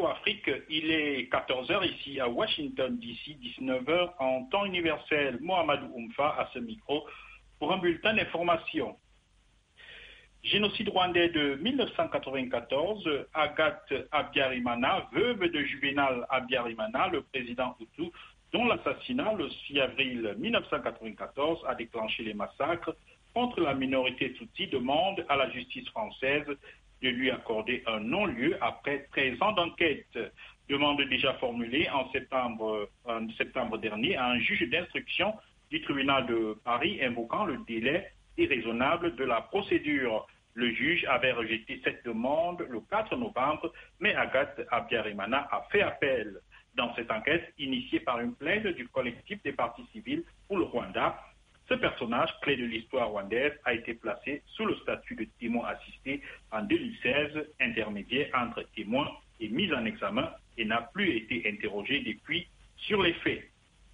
VOA Afrique, il est 14 heures ici à Washington DC, 19 heures en temps universel. Mohamedou Oumfa à ce micro pour un bulletin d'information. Génocide rwandais de 1994, Agathe Habyarimana, veuve de Juvénal Habyarimana, le président Hutu, dont l'assassinat le 6 avril 1994 a déclenché les massacres contre la minorité Tutsi, demande à la justice française de lui accorder un non-lieu après 13 ans d'enquête. Demande déjà formulée en septembre dernier à un juge d'instruction du tribunal de Paris invoquant le délai irraisonnable de la procédure. Le juge avait rejeté cette demande le 4 novembre, mais Agathe Habyarimana a fait appel. Dans cette enquête initiée par une plainte du collectif des partis civils pour le Rwanda, ce personnage clé de l'histoire rwandaise a été placé sous le statut de témoin assisté en 2016, intermédiaire entre témoin et mise en examen, et n'a plus été interrogé depuis sur les faits.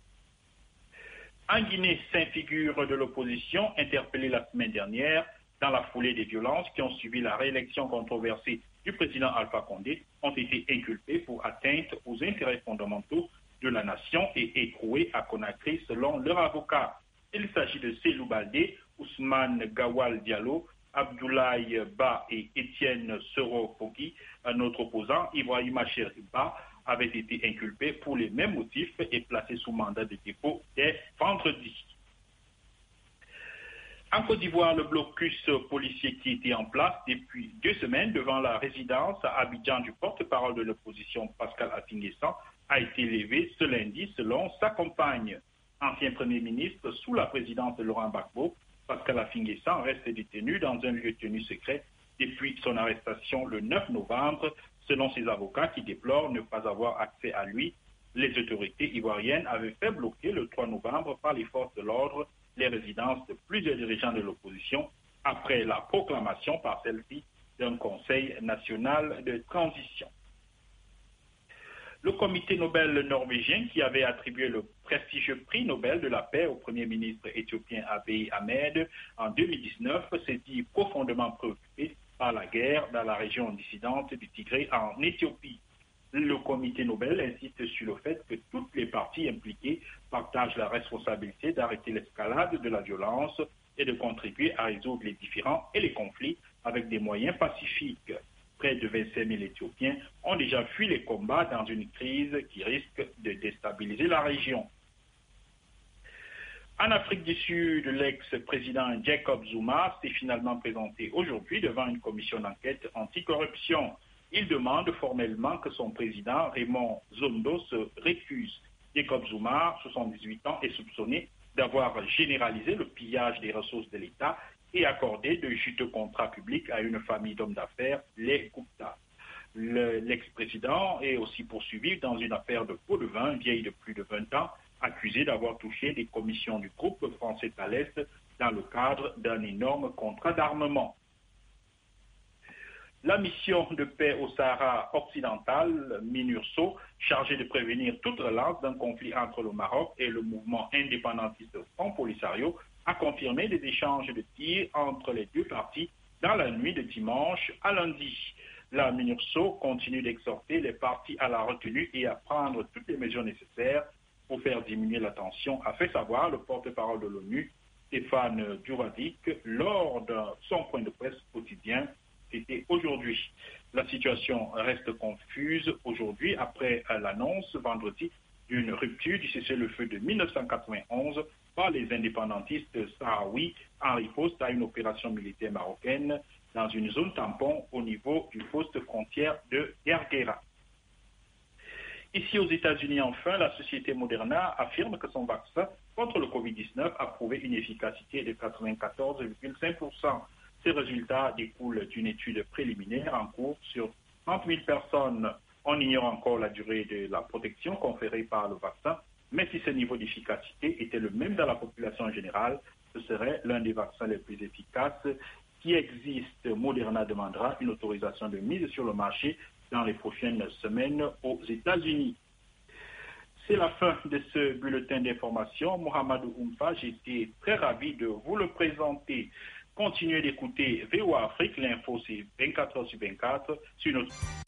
En Guinée, 5 figures de l'opposition interpellées la semaine dernière dans la foulée des violences qui ont suivi la réélection controversée du président Alpha Condé ont été inculpées pour atteinte aux intérêts fondamentaux de la nation et écrouées à Conakry selon leur avocat. Il s'agit de Cellou Baldé, Ousmane Gawal Diallo, Abdoulaye Ba et Étienne Soro-Fogui. Un autre opposant, Ibrahima Cheriba, avait été inculpé pour les mêmes motifs et placé sous mandat de dépôt dès vendredi. En Côte d'Ivoire, le blocus policier qui était en place depuis 2 semaines devant la résidence à Abidjan du porte-parole de l'opposition Pascal Affi-N'Guessan a été levé ce lundi selon sa compagne. Ancien Premier ministre sous la présidence de Laurent Gbagbo, Pascal Affi-N'Guessan reste détenu dans un lieu tenu secret depuis son arrestation le 9 novembre, selon ses avocats qui déplorent ne pas avoir accès à lui. Les autorités ivoiriennes avaient fait bloquer le 3 novembre par les forces de l'ordre les résidences de plusieurs dirigeants de l'opposition après la proclamation par celle-ci d'un Conseil national de transition. Le comité Nobel norvégien, qui avait attribué le prestigieux prix Nobel de la paix au Premier ministre éthiopien Abiy Ahmed en 2019, s'est dit profondément préoccupé par la guerre dans la région dissidente du Tigré en Éthiopie. Le comité Nobel insiste sur le fait que toutes les parties impliquées partagent la responsabilité d'arrêter l'escalade de la violence et de contribuer à résoudre les différends et les conflits avec des moyens pacifiques. Près de 25 000 Éthiopiens ont déjà fui les combats dans une crise qui risque de déstabiliser la région. En Afrique du Sud, l'ex-président Jacob Zuma s'est finalement présenté aujourd'hui devant une commission d'enquête anticorruption. Il demande formellement que son président, Raymond Zondo, se récuse. Jacob Zuma, 78 ans, est soupçonné d'avoir généralisé le pillage des ressources de l'État et accordé de juteux contrats publics à une famille d'hommes d'affaires, les Gupta. L'ex-président est aussi poursuivi dans une affaire de pot de vin vieille de plus de 20 ans, accusé d'avoir touché des commissions du groupe français Thales dans le cadre d'un énorme contrat d'armement. La mission de paix au Sahara occidental, MINURSO, chargée de prévenir toute relance d'un conflit entre le Maroc et le mouvement indépendantiste Front Polisario, a confirmé des échanges de tirs entre les deux parties dans la nuit de dimanche à lundi. La MINURSO continue d'exhorter les parties à la retenue et à prendre toutes les mesures nécessaires pour faire diminuer la tension, a fait savoir le porte-parole de l'ONU, Stéphane Djouradic, lors de son point de presse quotidien. C'était aujourd'hui. La situation reste confuse aujourd'hui après l'annonce vendredi d'une rupture du cessez-le-feu de 1991 par les indépendantistes sahraouis en riposte à une opération militaire marocaine dans une zone tampon au niveau du poste frontière de Gergera. Ici aux États-Unis, enfin, la société Moderna affirme que son vaccin contre le Covid-19 a prouvé une efficacité de 94,5%. Ces résultats découlent d'une étude préliminaire en cours sur 30 000 personnes. On ignore encore la durée de la protection conférée par le vaccin, mais si ce niveau d'efficacité était le même dans la population générale, ce serait l'un des vaccins les plus efficaces qui existent. Moderna demandera une autorisation de mise sur le marché dans les prochaines semaines aux États-Unis. C'est la fin de ce bulletin d'information. Mohamedou Oumfa, j'étais très ravi de vous le présenter. Continuez d'écouter VOA Afrique, l'info c'est 24h sur 24 sur notre...